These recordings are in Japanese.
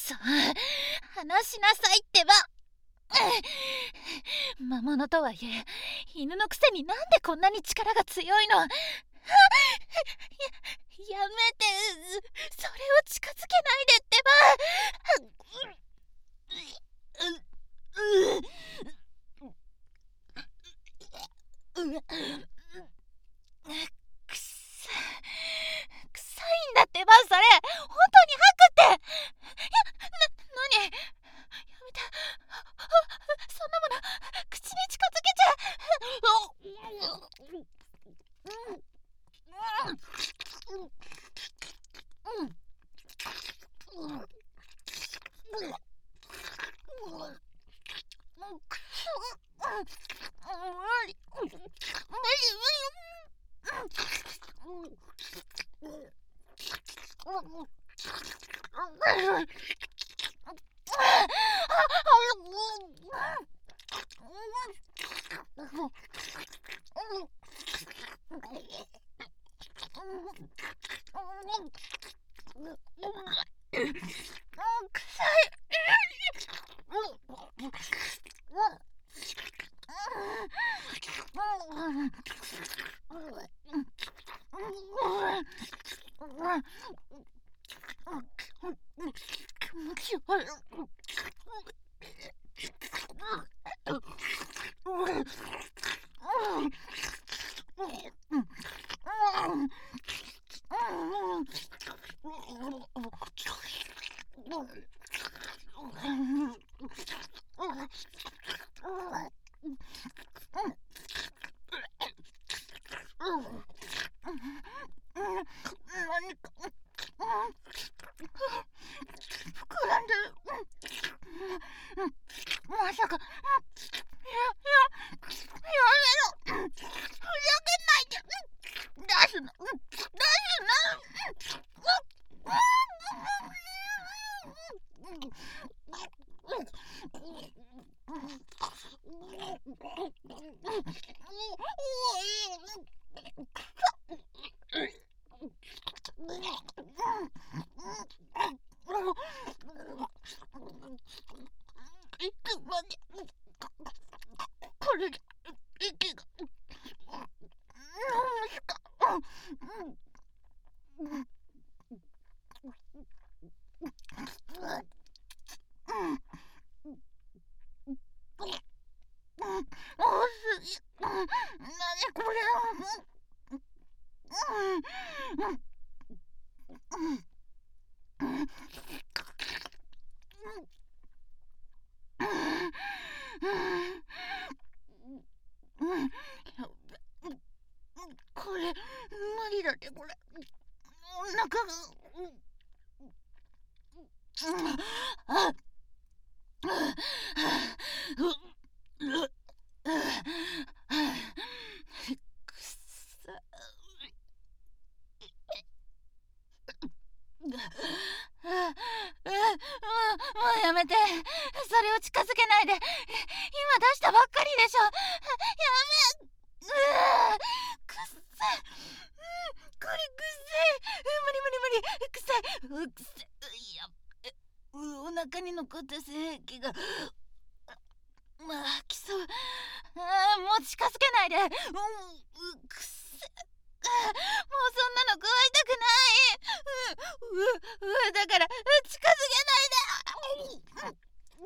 さあ、話しなさいってば。魔物とはいえ犬のくせになんでこんなに力が強いの。やめて、それを近づけないでってば。くさ臭いんだってば、それ本当に吐くって。何やめて、そんなもの口に近づけちゃ。何か膨らんでる。まさか。やめろ。ふざけないで。出すな。いつまでこれで息がしか。多すぎ。何これ。これ無理だってこれ。お腹が。くさ。もうやめて。それを近づけないで。今出したばっかりでしょ。やめ。くっさい。これくっさい。無理。くさい。やっべ。お腹に残った精液がきそう。もう近づけないで。くっさい。もうそんなの加えたくない。だから近づけないで。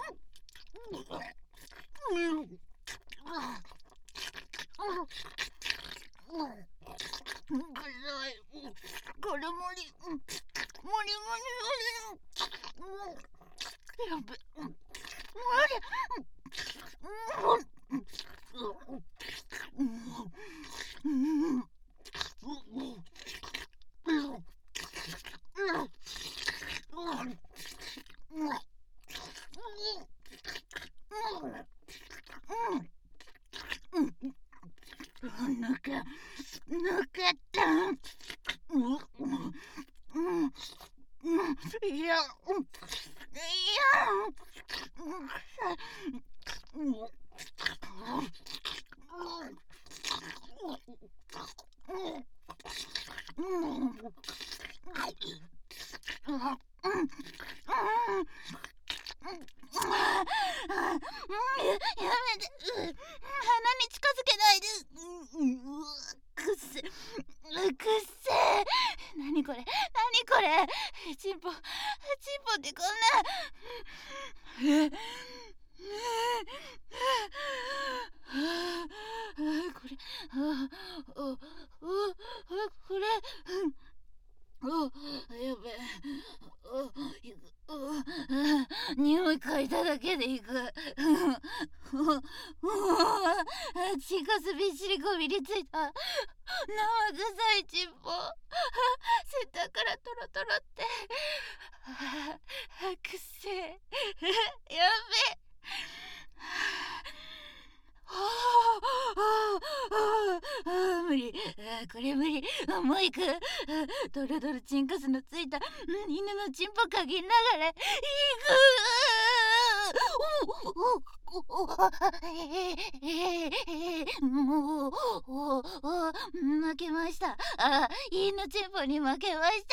これ無理。やべ。抜けた。いや。 やめて、鼻に近づけないで。くっせ、くっせ。何これ、何これ。チンポってこんな。これ、これ、やべえ。匂い嗅いだだけでいく。血がすびっしりこびりついた生臭いチンポ。センターからトロトロって。くっせえ。やべえ。無理。これ無理。もう行く。ドロドロチンカスのついた犬のチンポ嗅ぎながら行く。もう負けました。犬チンポに負けました。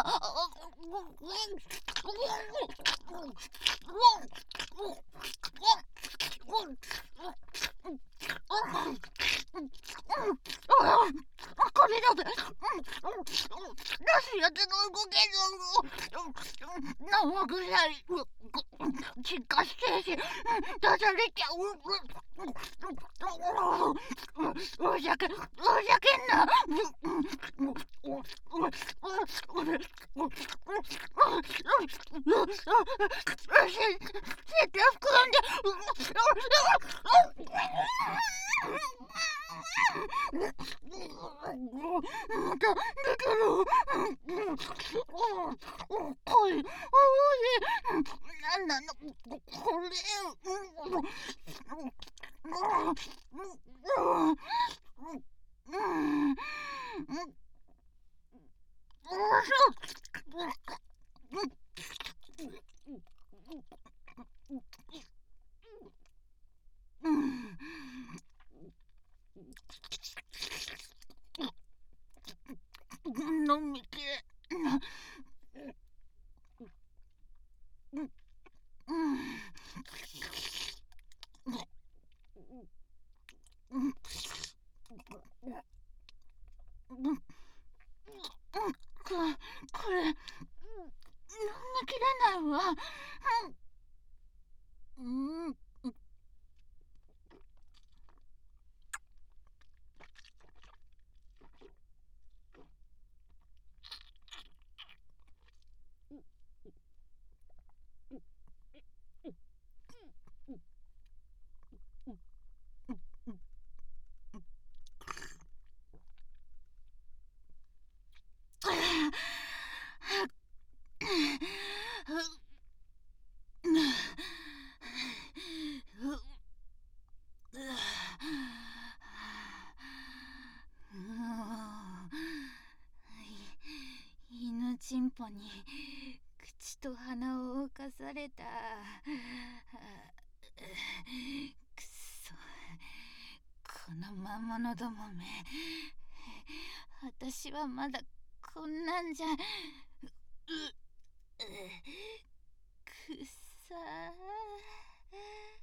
これだぜ。なしやての動けんの。生臭い。窒化してし、出されちゃう。ふざけんな。絶対膨らんで。また出てる。おい、なんなのこれ。飲みてこれ飲みきれないわ。犬チンポに口と鼻を動かされた。くそ、この魔物どもめ。私はまだこんなんじゃ。くっさー。